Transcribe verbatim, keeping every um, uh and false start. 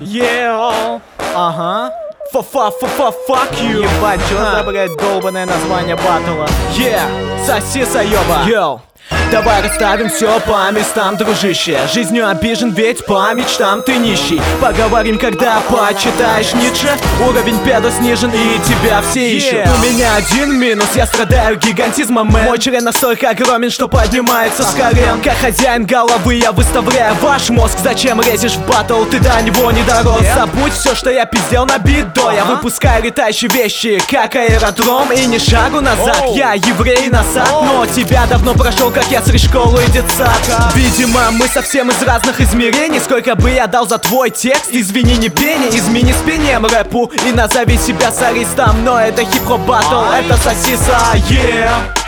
Ео, ага. Фа-фа-фа-фа-фак you. Ебать, чё за, блядь, долбанное название батла? Yeah, сосиса ёба. Йоу. Давай расставим все по местам, дружище. Жизнью обижен, ведь по мечтам ты нищий. Поговорим, когда почитаешь Ницше. Уровень педа снижен и тебя все ищут. yeah. У меня один минус, я страдаю гигантизмом, мэн. Мой член настолько огромен, что поднимается с колен. Как хозяин головы я выставляю ваш мозг. Зачем лезешь в батл, ты до него не дорос. yeah. Забудь все, что я пиздел на бит до. uh-huh. Я выпускаю летающие вещи, как аэродром. И ни шагу назад, oh. я еврей насад. oh. Но тебя давно прошел, как я среди школы и детсад. Видимо, мы совсем из разных измерений. Сколько бы я дал за твой текст, извини, не пени. Измени спинем рэпу и назови себя солистом. Но это хип-хоп батл, это сосиса, yeah.